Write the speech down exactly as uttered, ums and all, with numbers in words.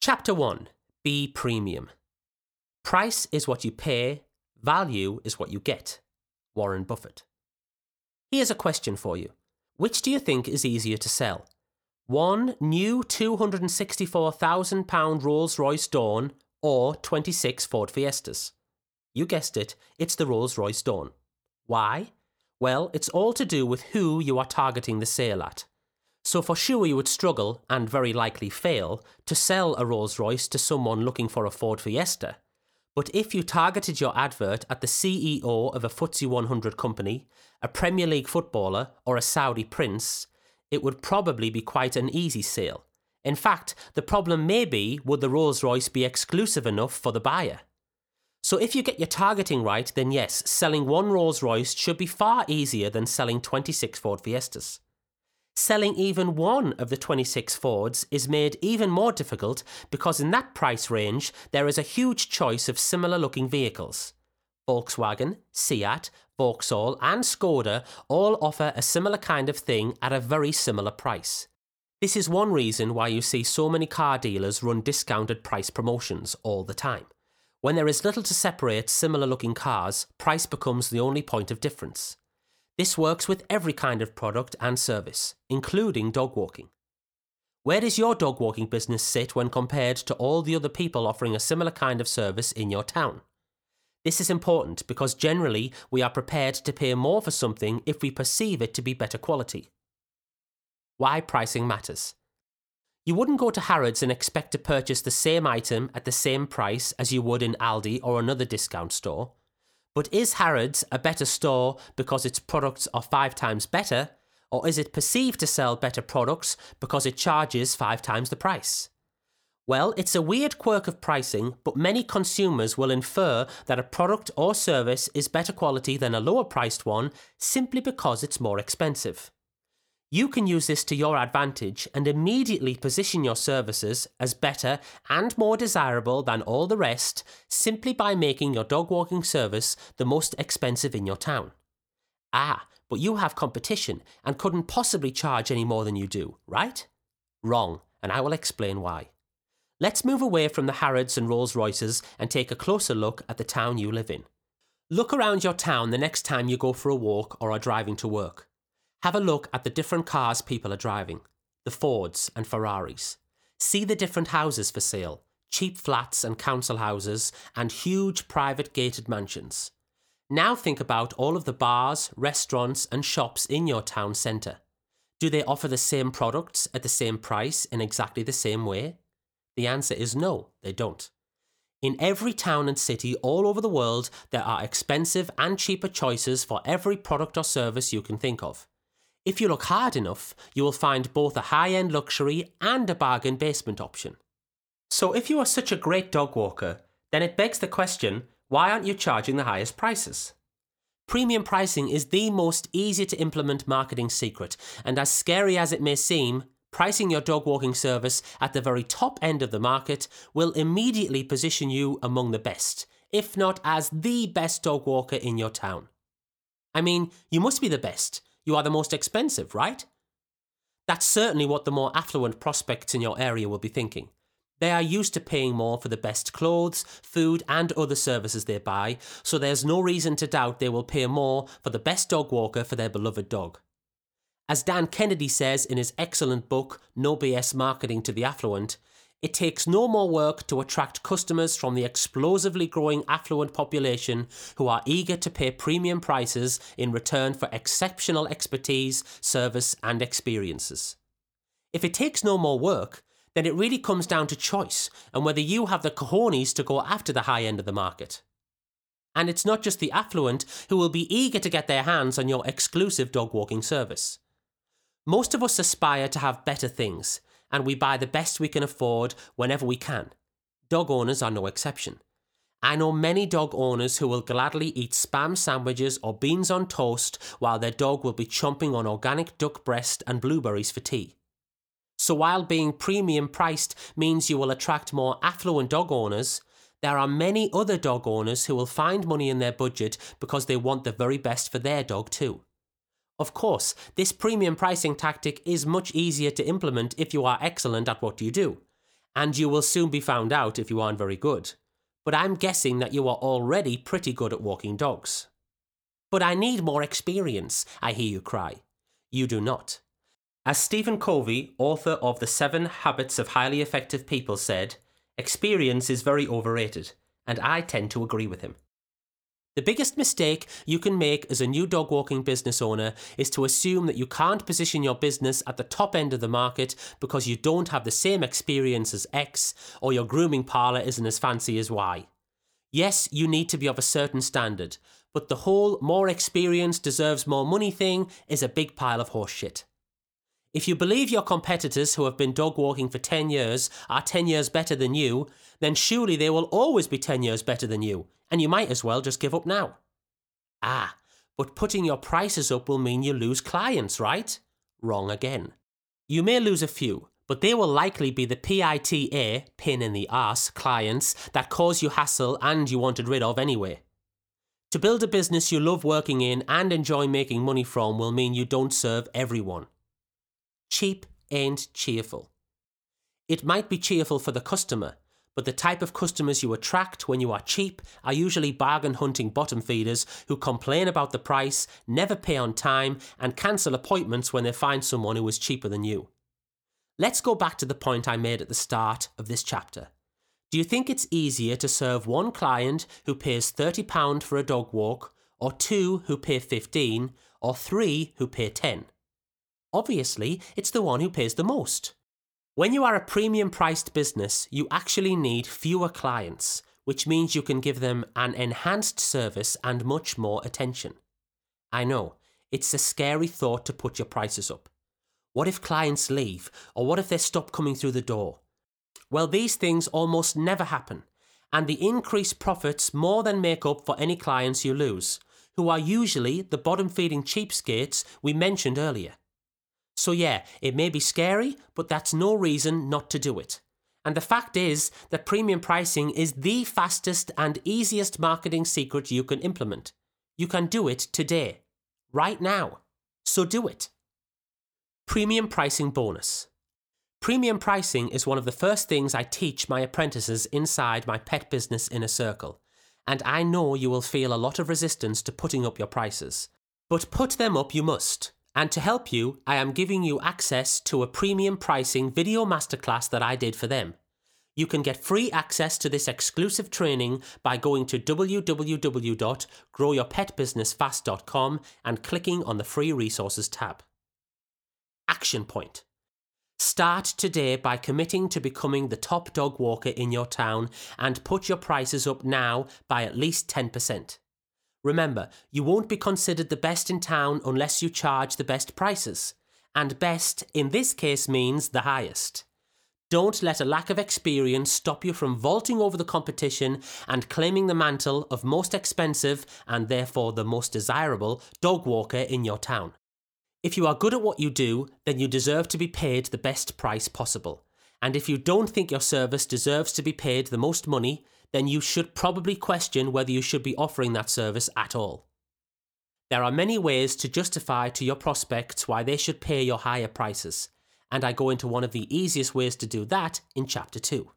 Chapter one. Be premium. Price is what you pay, value is what you get. Warren Buffett. Here's a question for you. Which do you think is easier to sell? One new two hundred sixty-four thousand pound Rolls-Royce Dawn or twenty-six Ford Fiestas? You guessed it, it's the Rolls-Royce Dawn. Why? Well, it's all to do with who you are targeting the sale at. So for sure you would struggle, and very likely fail, to sell a Rolls-Royce to someone looking for a Ford Fiesta. But if you targeted your advert at the C E O of a F T S E one hundred company, a Premier League footballer, or a Saudi prince, it would probably be quite an easy sale. In fact, the problem may be, would the Rolls-Royce be exclusive enough for the buyer? So if you get your targeting right, then yes, selling one Rolls-Royce should be far easier than selling twenty-six Ford Fiestas. Selling even one of the twenty-six Fords is made even more difficult because in that price range there is a huge choice of similar looking vehicles. Volkswagen, Seat, Vauxhall and Skoda all offer a similar kind of thing at a very similar price. This is one reason why you see so many car dealers run discounted price promotions all the time. When there is little to separate similar looking cars, price becomes the only point of difference. This works with every kind of product and service, including dog walking. Where does your dog walking business sit when compared to all the other people offering a similar kind of service in your town? This is important because generally we are prepared to pay more for something if we perceive it to be better quality. Why pricing matters. You wouldn't go to Harrods and expect to purchase the same item at the same price as you would in Aldi or another discount store. But is Harrods a better store because its products are five times better, or is it perceived to sell better products because it charges five times the price? Well, it's a weird quirk of pricing, but many consumers will infer that a product or service is better quality than a lower priced one simply because it's more expensive. You can use this to your advantage and immediately position your services as better and more desirable than all the rest simply by making your dog walking service the most expensive in your town. Ah, but you have competition and couldn't possibly charge any more than you do, right? Wrong, and I will explain why. Let's move away from the Harrods and Rolls-Royces and take a closer look at the town you live in. Look around your town the next time you go for a walk or are driving to work. Have a look at the different cars people are driving, the Fords and Ferraris. See the different houses for sale, cheap flats and council houses, and huge private gated mansions. Now think about all of the bars, restaurants and shops in your town centre. Do they offer the same products at the same price in exactly the same way? The answer is no, they don't. In every town and city all over the world, there are expensive and cheaper choices for every product or service you can think of. If you look hard enough, you will find both a high-end luxury and a bargain basement option. So if you are such a great dog walker, then it begs the question, why aren't you charging the highest prices? Premium pricing is the most easy to implement marketing secret, and as scary as it may seem, pricing your dog walking service at the very top end of the market will immediately position you among the best, if not as the best dog walker in your town. I mean, you must be the best. You are the most expensive, right? That's certainly what the more affluent prospects in your area will be thinking. They are used to paying more for the best clothes, food and other services they buy, so there's no reason to doubt they will pay more for the best dog walker for their beloved dog. As Dan Kennedy says in his excellent book, No B S Marketing to the Affluent, it takes no more work to attract customers from the explosively growing affluent population who are eager to pay premium prices in return for exceptional expertise, service and experiences. If it takes no more work, then it really comes down to choice and whether you have the cojones to go after the high end of the market. And it's not just the affluent who will be eager to get their hands on your exclusive dog walking service. Most of us aspire to have better things, and we buy the best we can afford whenever we can. Dog owners are no exception. I know many dog owners who will gladly eat Spam sandwiches or beans on toast while their dog will be chomping on organic duck breast and blueberries for tea. So while being premium priced means you will attract more affluent dog owners, there are many other dog owners who will find money in their budget because they want the very best for their dog too. Of course, this premium pricing tactic is much easier to implement if you are excellent at what you do. And you will soon be found out if you aren't very good. But I'm guessing that you are already pretty good at walking dogs. But I need more experience, I hear you cry. You do not. As Stephen Covey, author of The Seven Habits of Highly Effective People, said, experience is very overrated, and I tend to agree with him. The biggest mistake you can make as a new dog walking business owner is to assume that you can't position your business at the top end of the market because you don't have the same experience as X or your grooming parlour isn't as fancy as Y. Yes, you need to be of a certain standard, but the whole more experience deserves more money thing is a big pile of horse shit. If you believe your competitors who have been dog walking for ten years are ten years better than you, then surely they will always be ten years better than you, and you might as well just give up now. Ah, but putting your prices up will mean you lose clients, right? Wrong again. You may lose a few, but they will likely be the P I T A, pin in the arse, clients that cause you hassle and you wanted rid of anyway. To build a business you love working in and enjoy making money from will mean you don't serve everyone. Cheap ain't cheerful. It might be cheerful for the customer, but the type of customers you attract when you are cheap are usually bargain hunting bottom feeders who complain about the price, never pay on time, and cancel appointments when they find someone who is cheaper than you. Let's go back to the point I made at the start of this chapter. Do you think it's easier to serve one client who pays thirty pounds for a dog walk, or two who pay fifteen, or three who pay ten? Obviously, it's the one who pays the most. When you are a premium-priced business, you actually need fewer clients, which means you can give them an enhanced service and much more attention. I know, it's a scary thought to put your prices up. What if clients leave, or what if they stop coming through the door? Well, these things almost never happen, and the increased profits more than make up for any clients you lose, who are usually the bottom-feeding cheapskates we mentioned earlier. So yeah, it may be scary, but that's no reason not to do it. And the fact is that premium pricing is the fastest and easiest marketing secret you can implement. You can do it today, right now. So do it. Premium pricing bonus. Premium pricing is one of the first things I teach my apprentices inside my Pet Business Inner Circle, and I know you will feel a lot of resistance to putting up your prices. But put them up you must. And to help you, I am giving you access to a premium pricing video masterclass that I did for them. You can get free access to this exclusive training by going to w w w dot grow your pet business fast dot com and clicking on the free resources tab. Action point. Start today by committing to becoming the top dog walker in your town and put your prices up now by at least ten percent. Remember, you won't be considered the best in town unless you charge the best prices. And best, in this case, means the highest. Don't let a lack of experience stop you from vaulting over the competition and claiming the mantle of most expensive, and therefore the most desirable, dog walker in your town. If you are good at what you do, then you deserve to be paid the best price possible. And if you don't think your service deserves to be paid the most money, then you should probably question whether you should be offering that service at all. There are many ways to justify to your prospects why they should pay your higher prices, and I go into one of the easiest ways to do that in Chapter two.